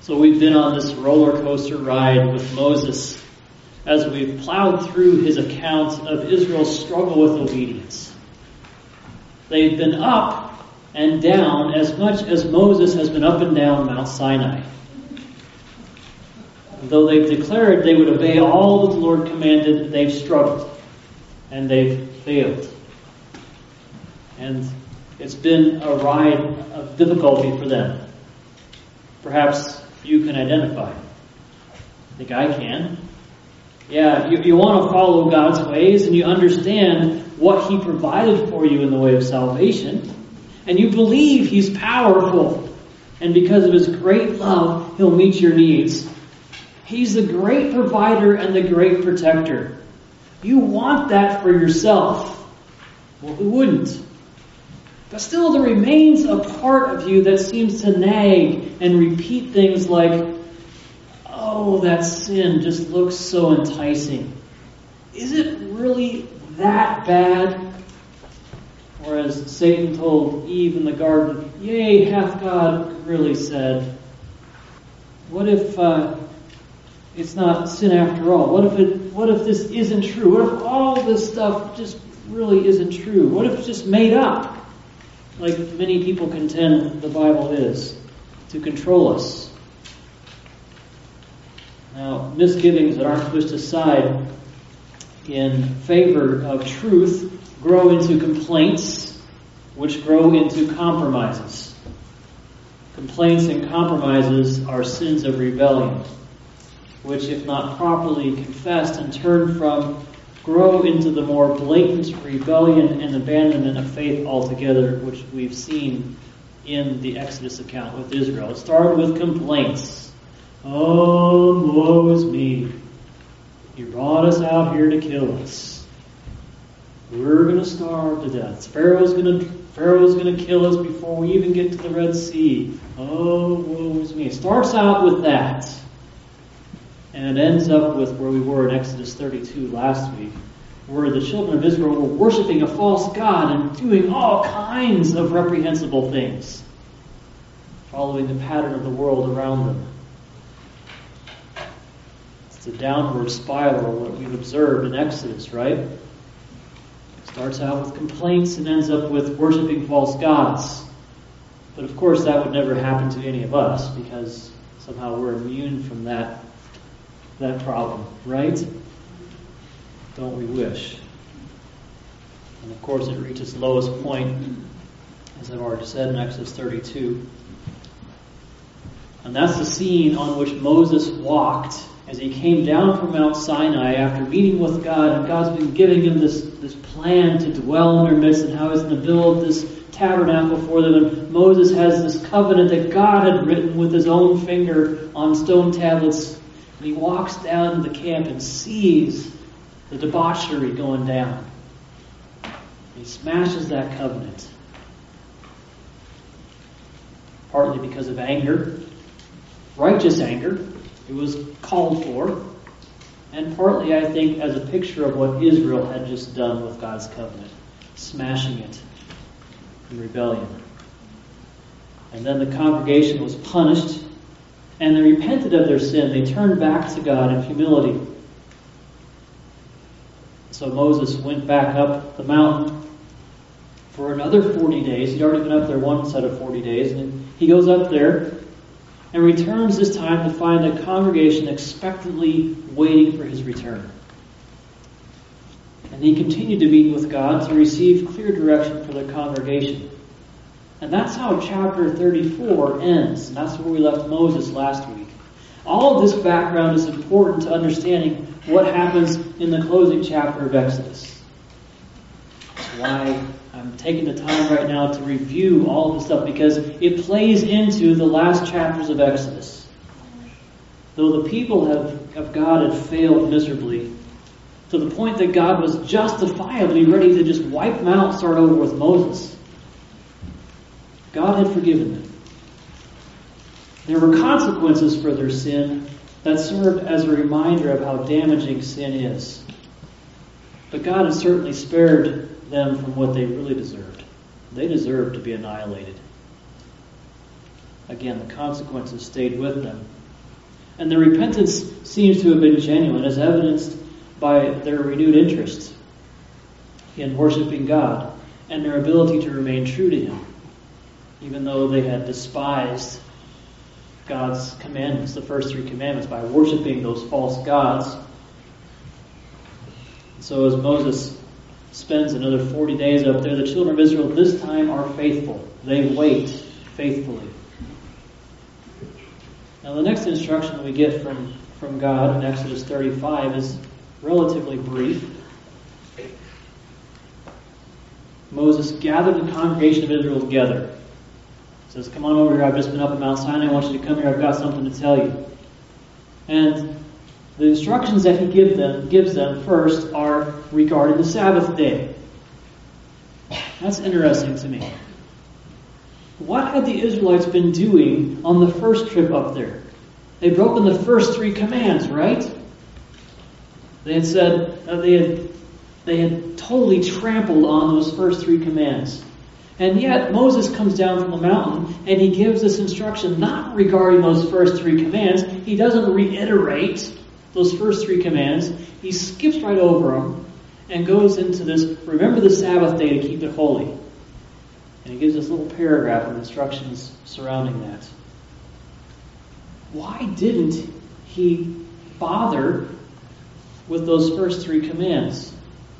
So we've been on this roller coaster ride with Moses as we've plowed through his account of Israel's struggle with obedience. They've been up and down as much as Moses has been up and down Mount Sinai. Though they've declared they would obey all that the Lord commanded, they've struggled and they've failed. And it's been a ride of difficulty for them. Perhaps you can identify. I think I can. Yeah, you want to follow God's ways and you understand what He provided for you in the way of salvation. And you believe He's powerful. And because of His great love, He'll meet your needs. He's the great provider and the great protector. You want that for yourself. Well, who wouldn't? But still there remains a part of you that seems to nag and repeat things like, oh, that sin just looks so enticing. Is it really that bad? Or as Satan told Eve in the garden, yea, hath God really said? What if it's not sin after all? What if this isn't true? What if all this stuff just really isn't true? What if it's just made up? Like many people contend the Bible is, to control us. Now, misgivings that aren't pushed aside in favor of truth grow into complaints, which grow into compromises. Complaints and compromises are sins of rebellion, which, if not properly confessed and turned from, grow into the more blatant rebellion and abandonment of faith altogether, which we've seen in the Exodus account with Israel. It started with complaints. Oh, woe is me. You brought us out here to kill us. We're going to starve to death. Pharaoh's going to kill us before we even get to the Red Sea. Oh, woe is me. It starts out with that. And it ends up with where we were in Exodus 32 last week, where the children of Israel were worshiping a false god and doing all kinds of reprehensible things, following the pattern of the world around them. It's a downward spiral that we've observed in Exodus, right? It starts out with complaints and ends up with worshiping false gods. But of course that would never happen to any of us because somehow we're immune from that problem, right? Don't we wish? And of course it reaches its lowest point, as I've already said, in Exodus 32. And that's the scene on which Moses walked as he came down from Mount Sinai after meeting with God, and God's been giving him this plan to dwell in their midst and how he's going to build this tabernacle for them. And Moses has this covenant that God had written with his own finger on stone tablets. And he walks down to the camp and sees the debauchery going down. He smashes that covenant. Partly because of anger, righteous anger. It was called for. And partly, I think, as a picture of what Israel had just done with God's covenant. Smashing it in rebellion. And then the congregation was punished. And they repented of their sin. They turned back to God in humility. So Moses went back up the mountain for another 40 days. He'd already been up there one set of 40 days. And he goes up there and returns this time to find a congregation expectantly waiting for his return. And he continued to meet with God to receive clear direction for the congregation. And that's how chapter 34 ends. And that's where we left Moses last week. All of this background is important to understanding what happens in the closing chapter of Exodus. That's why I'm taking the time right now to review all of this stuff, because it plays into the last chapters of Exodus. Though the people of God had failed miserably, to the point that God was justifiably ready to just wipe them out and start over with Moses, God had forgiven them. There were consequences for their sin that served as a reminder of how damaging sin is. But God has certainly spared them from what they really deserved. They deserved to be annihilated. again, the consequences stayed with them. And their repentance seems to have been genuine, as evidenced by their renewed interest in worshiping God and their ability to remain true to Him, even though they had despised God's commandments, the first 3 commandments, by worshiping those false gods. So as Moses spends another 40 days up there, the children of Israel this time are faithful. They wait faithfully. Now the next instruction we get from God in Exodus 35 is relatively brief. Moses gathered the congregation of Israel together. He says, come on over here, I've just been up at Mount Sinai, I want you to come here, I've got something to tell you. And the instructions that he gives them first are regarding the Sabbath day. That's interesting to me. What had the Israelites been doing on the first trip up there? They'd broken the first 3 commands, right? They had said, they had totally trampled on those first 3 commands. And yet, Moses comes down from the mountain and he gives this instruction not regarding those first 3 commands. He doesn't reiterate those first 3 commands. He skips right over them and goes into this, remember the Sabbath day to keep it holy. And he gives this little paragraph of instructions surrounding that. Why didn't he bother with those first 3 commands?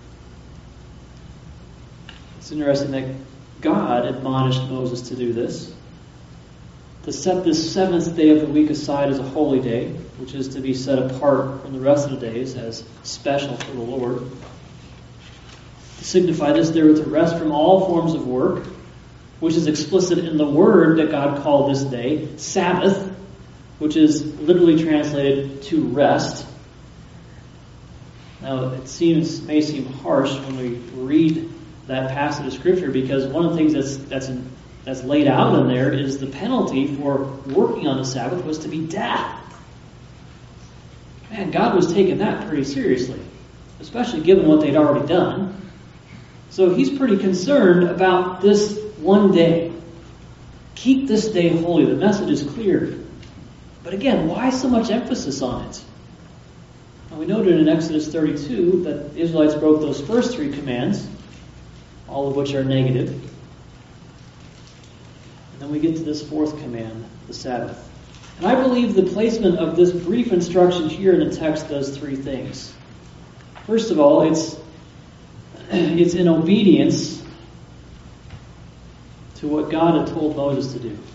It's interesting that God admonished Moses to do this, to set this 7th day of the week aside as a holy day, which is to be set apart from the rest of the days as special for the Lord. To signify this, they were to rest from all forms of work, which is explicit in the word that God called this day, Sabbath, which is literally translated to rest. Now, it may seem harsh when we read that passage of Scripture, because one of the things that's laid out in there is the penalty for working on the Sabbath was to be death. Man, God was taking that pretty seriously, especially given what they'd already done. So he's pretty concerned about this one day. Keep this day holy. The message is clear. But again, why so much emphasis on it? Now, we noted in Exodus 32 that the Israelites broke those first 3 commands, all of which are negative. And then we get to this 4th command, the Sabbath. And I believe the placement of this brief instruction here in the text does 3 things. First of all, it's in obedience to what God had told Moses to do.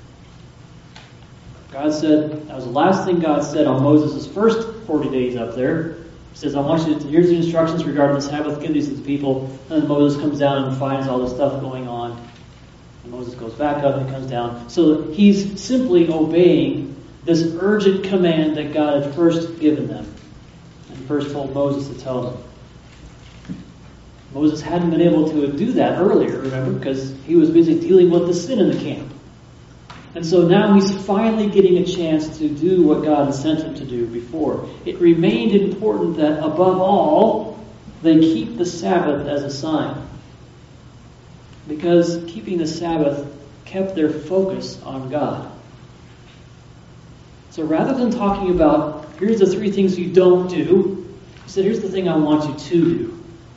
God said, that was the last thing God said on Moses' first 40 days up there. He says, I want you to, here's the instructions regarding the Sabbath, give these to the people. And then Moses comes down and finds all this stuff going on. And Moses goes back up and comes down. So he's simply obeying this urgent command that God had first given them. And first told Moses to tell them. Moses hadn't been able to do that earlier, remember, because he was busy dealing with the sin in the camp. And so now he's finally getting a chance to do what God had sent him to do before. It remained important that, above all, they keep the Sabbath as a sign. Because keeping the Sabbath kept their focus on God. So rather than talking about, here's the 3 things you don't do, he said, here's the thing I want you to do.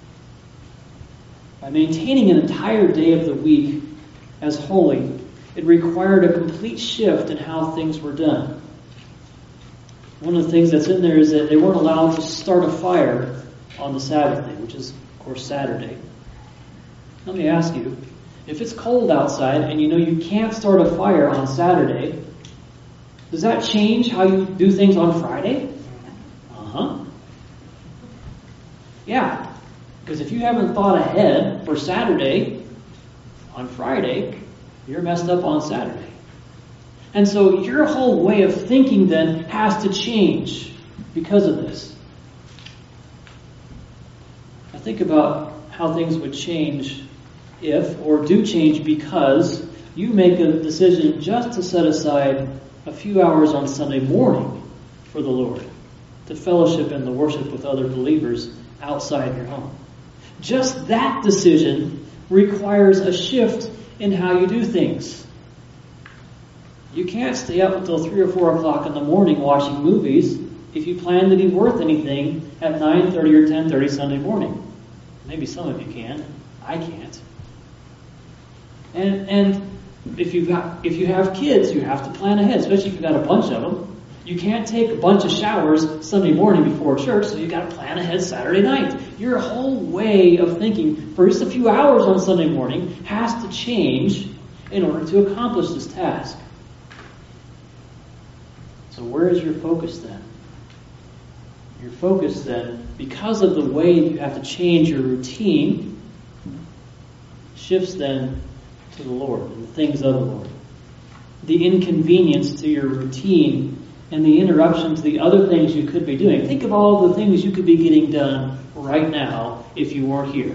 By maintaining an entire day of the week as holy, it required a complete shift in how things were done. One of the things that's in there is that they weren't allowed to start a fire on the Sabbath day, which is, of course, Saturday. Let me ask you, if it's cold outside and you know you can't start a fire on Saturday, does that change how you do things on Friday? Yeah, because if you haven't thought ahead for Saturday, on Friday, you're messed up on Saturday. And so your whole way of thinking then has to change because of this. Now think about how things would change if, or do change because, you make a decision just to set aside a few hours on Sunday morning for the Lord, to fellowship and to worship with other believers outside your home. Just that decision requires a shift in how you do things. You can't stay up until 3 or 4 o'clock in the morning watching movies if you plan to be worth anything at 9:30 or 10:30 Sunday morning. Maybe some of you can. I can't. And if you have kids, you have to plan ahead, especially if you've got a bunch of them. You can't take a bunch of showers Sunday morning before church, so you've got to plan ahead Saturday night. Your whole way of thinking for just a few hours on Sunday morning has to change in order to accomplish this task. So where is your focus then? Your focus then, because of the way you have to change your routine, shifts then to the Lord and the things of the Lord. The inconvenience to your routine and the interruption to the other things you could be doing. Think of all the things you could be getting done right now if you weren't here.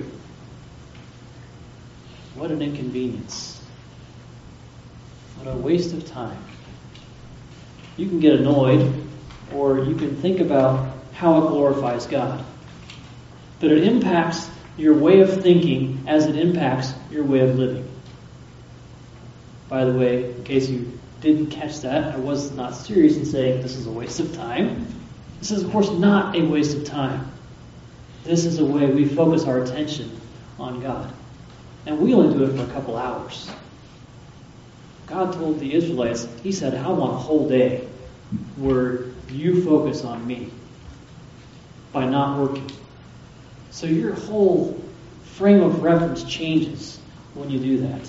What an inconvenience. What a waste of time. You can get annoyed, or you can think about how it glorifies God. But it impacts your way of thinking as it impacts your way of living. By the way, in case you didn't catch that, I was not serious in saying this is a waste of time. This is, of course, not a waste of time. This is a way we focus our attention on God. And we only do it for a couple hours. God told the Israelites, He said, I want a whole day where you focus on me by not working. So your whole frame of reference changes when you do that.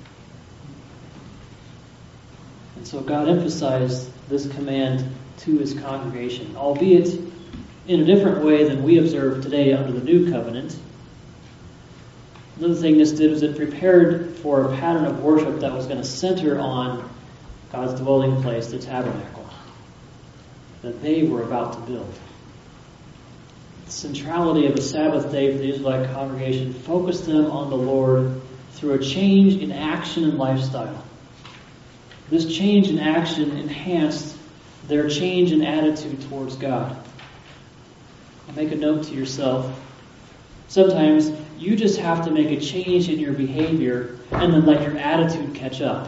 And so God emphasized this command to His congregation, albeit in a different way than we observe today under the New Covenant. Another thing this did was it prepared for a pattern of worship that was going to center on God's dwelling place, the tabernacle, that they were about to build. The centrality of the Sabbath day for the Israelite congregation focused them on the Lord through a change in action and lifestyle. This change in action enhanced their change in attitude towards God. I'll make a note to yourself. Sometimes you just have to make a change in your behavior and then let your attitude catch up.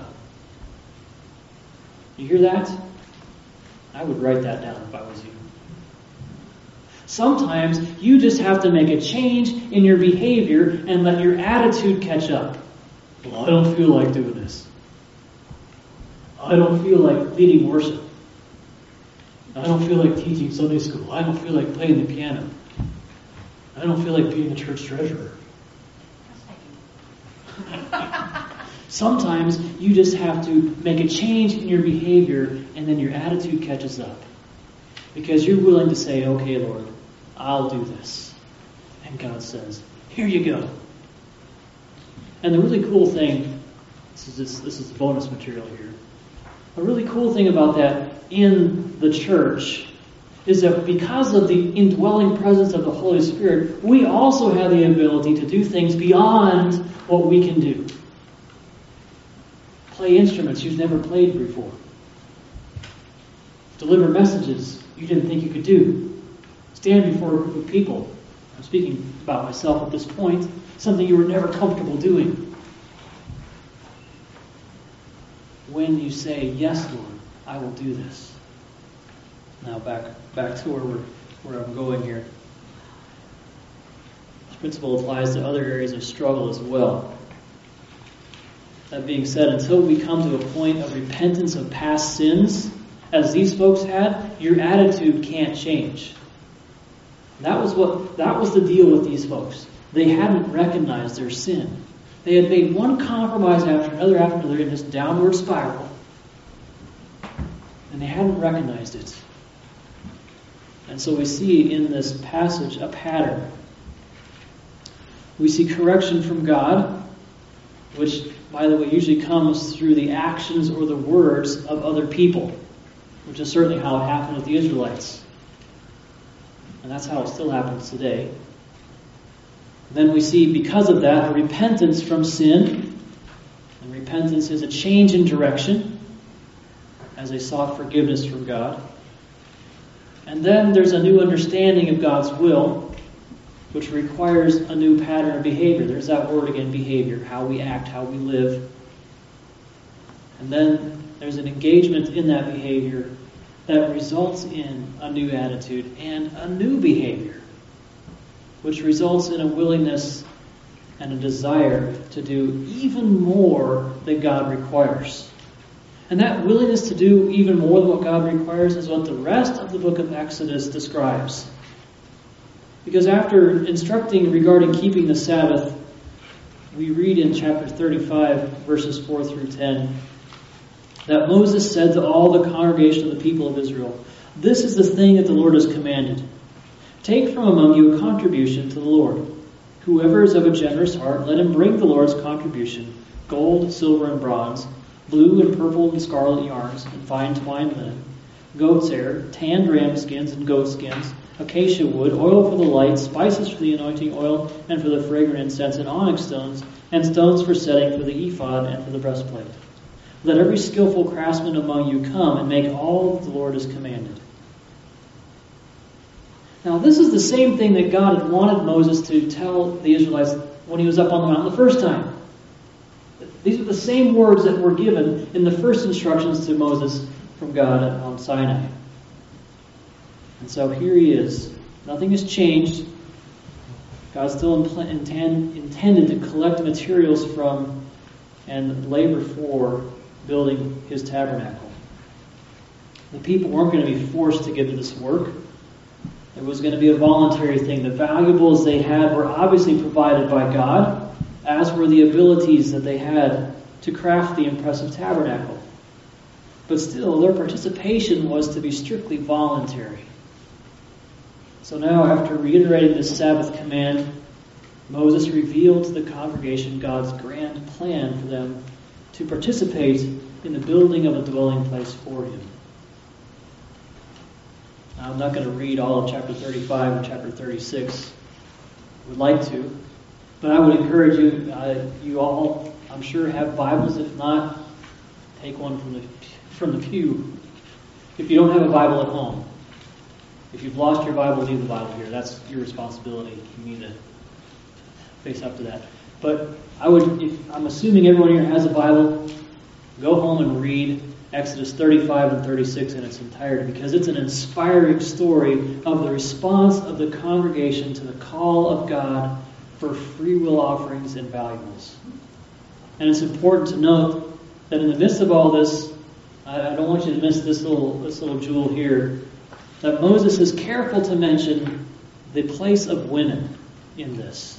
You hear that? I would write that down if I was you. Sometimes you just have to make a change in your behavior and let your attitude catch up. Well, I don't feel like doing this. I don't feel like leading worship. I don't feel like teaching Sunday school. I don't feel like playing the piano. I don't feel like being the church treasurer. Sometimes you just have to make a change in your behavior and then your attitude catches up. Because you're willing to say, okay, Lord, I'll do this. And God says, here you go. And the really cool thing, this is bonus material here. A really cool thing about that in the church is that because of the indwelling presence of the Holy Spirit, we also have the ability to do things beyond what we can do. Play instruments you've never played before. Deliver messages you didn't think you could do. Stand before a group of people. I'm speaking about myself at this point. Something you were never comfortable doing. When you say, yes, Lord, I will do this. Now back to where I'm going here. This principle applies to other areas of struggle as well. That being said, until we come to a point of repentance of past sins, as these folks had, your attitude can't change. That was the deal with these folks. They hadn't recognized their sin. They had made one compromise after another in this downward spiral, and they hadn't recognized it. And so we see in this passage a pattern. We see correction from God, which, by the way, usually comes through the actions or the words of other people, which is certainly how it happened with the Israelites. And that's how it still happens today. Then we see, because of that, a repentance from sin. And repentance is a change in direction as they sought forgiveness from God. And then there's a new understanding of God's will, which requires a new pattern of behavior. There's that word again, behavior, how we act, how we live. And then there's an engagement in that behavior that results in a new attitude and a new behavior, which results in a willingness and a desire to do even more than God requires. And that willingness to do even more than what God requires is what the rest of the book of Exodus describes. Because after instructing regarding keeping the Sabbath, we read in chapter 35, verses 4 through 10, that Moses said to all the congregation of the people of Israel, "This is the thing that the Lord has commanded. Take from among you a contribution to the Lord. Whoever is of a generous heart, let him bring the Lord's contribution, gold, silver, and bronze, blue and purple and scarlet yarns, and fine twined linen, goat's hair, tanned ram skins and goat skins, acacia wood, oil for the light, spices for the anointing oil and for the fragrant incense, and onyx stones, and stones for setting for the ephod and for the breastplate. Let every skillful craftsman among you come and make all that the Lord has commanded." Now, this is the same thing that God had wanted Moses to tell the Israelites when he was up on the mountain the first time. These are the same words that were given in the first instructions to Moses from God at Mount Sinai. And so here he is. Nothing has changed. God still intended to collect materials from and labor for building his tabernacle. The people weren't going to be forced to get to this work. It was going to be a voluntary thing. The valuables they had were obviously provided by God, as were the abilities that they had to craft the impressive tabernacle. But still, their participation was to be strictly voluntary. So now, after reiterating this Sabbath command, Moses revealed to the congregation God's grand plan for them to participate in the building of a dwelling place for him. Now, I'm not going to read all of chapter 35 and chapter 36. I would like to. But I would encourage you, you all, I'm sure, have Bibles. If not, take one from the pew. If you don't have a Bible at home, if you've lost your Bible, leave the Bible here. That's your responsibility. You need to face up to that. But I'm assuming everyone here has a Bible, go home and read Exodus 35 and 36 in its entirety, because it's an inspiring story of the response of the congregation to the call of God for free will offerings and valuables. And it's important to note that in the midst of all this, I don't want you to miss this little jewel here, that Moses is careful to mention the place of women in this.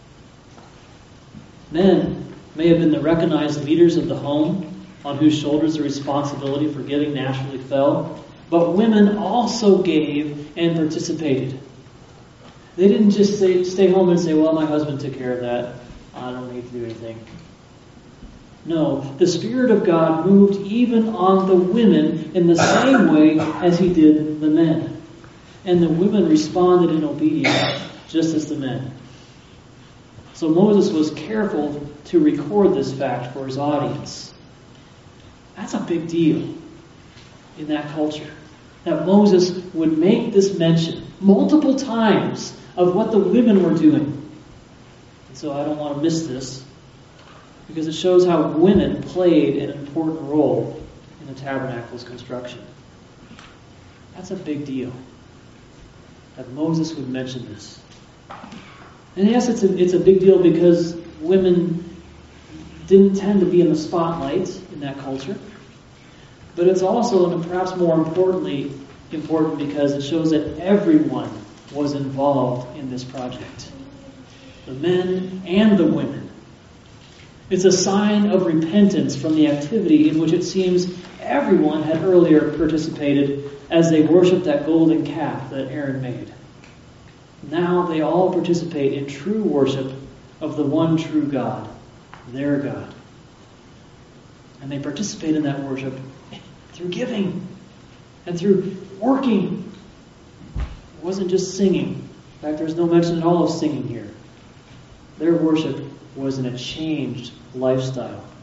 Men may have been the recognized leaders of the home, on whose shoulders the responsibility for giving naturally fell, but women also gave and participated. They didn't just stay home and say, "Well, my husband took care of that. I don't need to do anything." No, the Spirit of God moved even on the women in the same way as he did the men. And the women responded in obedience, just as the men. So Moses was careful to record this fact for his audience. That's a big deal in that culture, that Moses would make this mention multiple times of what the women were doing. And so I don't want to miss this, because it shows how women played an important role in the tabernacle's construction. That's a big deal, that Moses would mention this. And yes, it's a big deal because women didn't tend to be in the spotlight in that culture. But it's also, and perhaps more importantly, important because it shows that everyone was involved in this project. The men and the women. It's a sign of repentance from the activity in which it seems everyone had earlier participated as they worshipped that golden calf that Aaron made. Now they all participate in true worship of the one true God, their God. And they participate in that worship through giving and through working. It wasn't just singing. In fact, there's no mention at all of singing here. Their worship was in a changed lifestyle.